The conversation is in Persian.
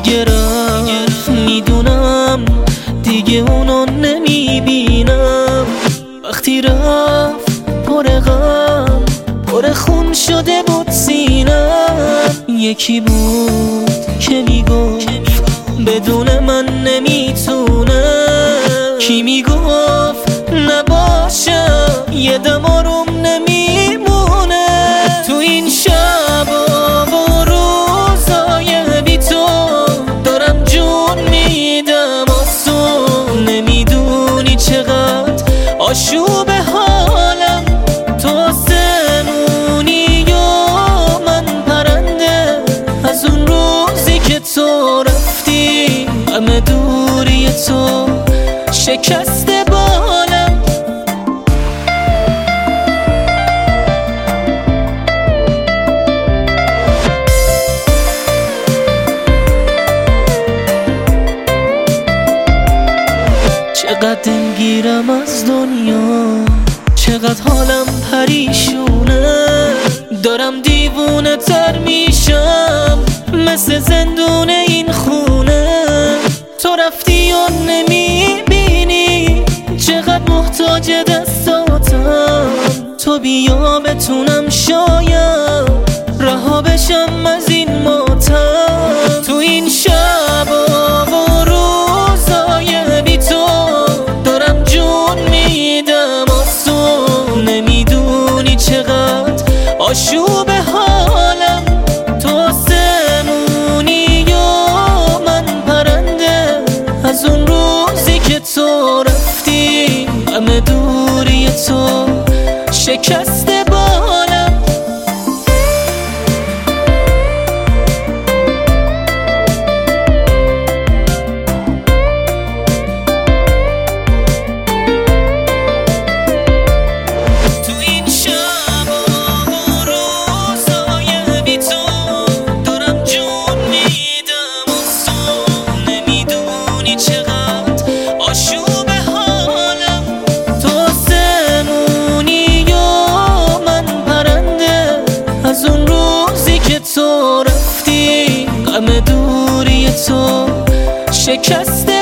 دیگه رفت، میدونم دیگه اونو نمیبینم. وقتی رفت پر غم پر خون شده بود سینم. یکی بود که میگفت بدون من نمیتونه، کی میگفت نباشم یه دم آروم نمیمونه. تو این شبا و روزای بی تو دارم جون میدم از تو. نمیدونی چقدر آشوب حالم، تو آسمونی و من پرنده. از اون روزی که تو رفتی همه دوری تو شکسته بالم. چقدر دلگیرم از دنیا، چقدر حالم پریشونه. دارم دیوونه تر میشم مثل زندون این خونه. تو رفتی و نمیبینی چقدر محتاج دستاتم. تو بیا بتونم شاید رها بشم از این ماتم. تو این شبا و روزای بی تو دارم جون میدم از تو. نمیدونی چقدر آشوب حالم، تو آسمونی و من پرنده. از اون روزی که تو رفتی همه دوری تو شکسته بالم. تو رفتی همه دوری تو شکسته